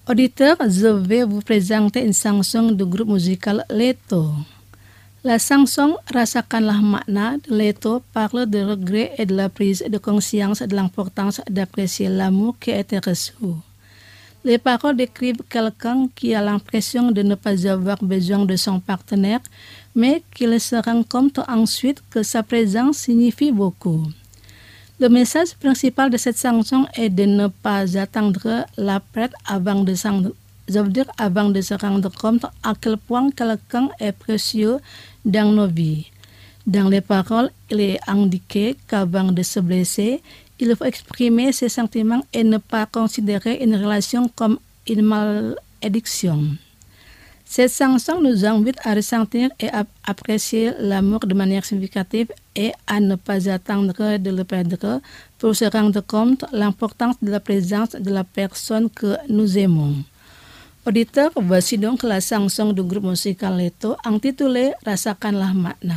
Auditeur, je vais vous présenter une chanson du groupe musical Leto. La chanson Rasakanlah makna de Leto parle de regret et de la prise de conscience de l'importance d'apprécier l'amour qui a été reçu. Les paroles décrivent quelqu'un qui a l'impression de ne pas avoir besoin de son partenaire, mais qu'il se rend compte ensuite que sa présence signifie beaucoup. Le message principal de cette chanson est de ne pas attendre l'après avant de se rendre compte à quel point quelqu'un est précieux dans nos vies. Dans les paroles, il est indiqué qu'avant de se blesser, il faut exprimer ses sentiments et ne pas considérer une relation comme une malédiction. Cette chanson nous invite à ressentir et à apprécier l'amour de manière significative et à ne pas attendre de le perdre pour se rendre compte de l'importance de la présence de la personne que nous aimons. Auditeur, voici donc la chanson du groupe musical Leto intitulée Rasakanlah makna.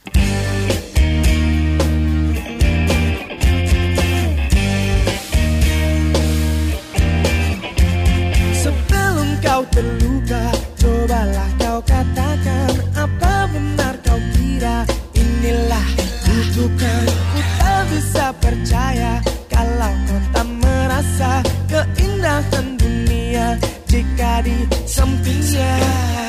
Sebelum kau terluka, cobalah kau katakan apa benar kau kira inilah kutukan. Ku tak bisa percaya kalau kau tak merasa keindahan dunia jika di sampingnya.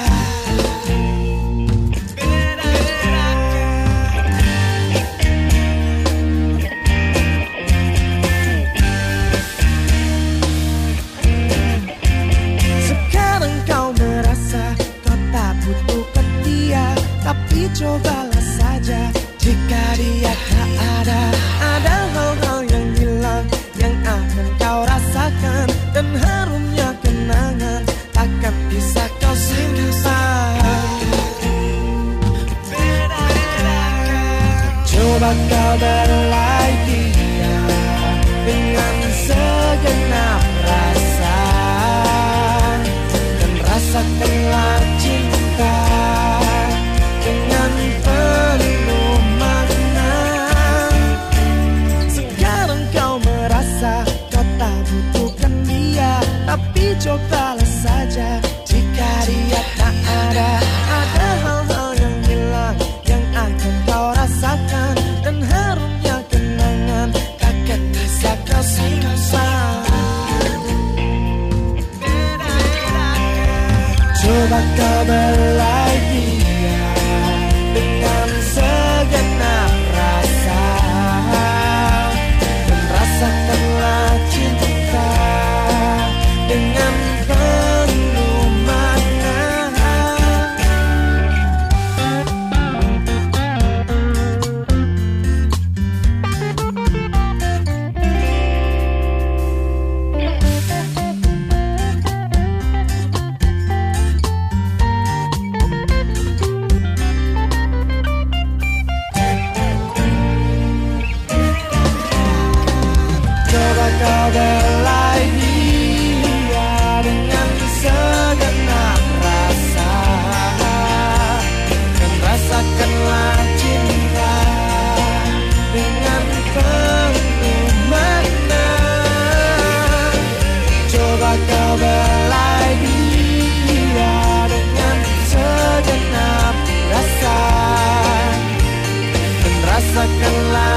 Tapi cobalah saja jika dia tak ada. Ada hal-hal yang hilang yang akan kau rasakan, dan harumnya kenangan takkan bisa kau simpan. Coba kau belai dia dengan segenap rasa, dan rasakanlah cinta dengan penuh makna. Sekarang kau merasa kau tak butuhkan dia, tapi cobalah saja jika dia tak ada. Ada hal-hal yang hilang yang akan kau rasakan, dan harumnya kenangan takkan bisa kau simpan. Coba kau belai dia dengan segenap rasa, dan rasakanlah cinta dengan penuh makna. Kau belai dia dengan segenap rasa, dan rasakanlah cinta dengan penuh makna. Coba kau belai dia dengan segenap rasa, dan rasakanlah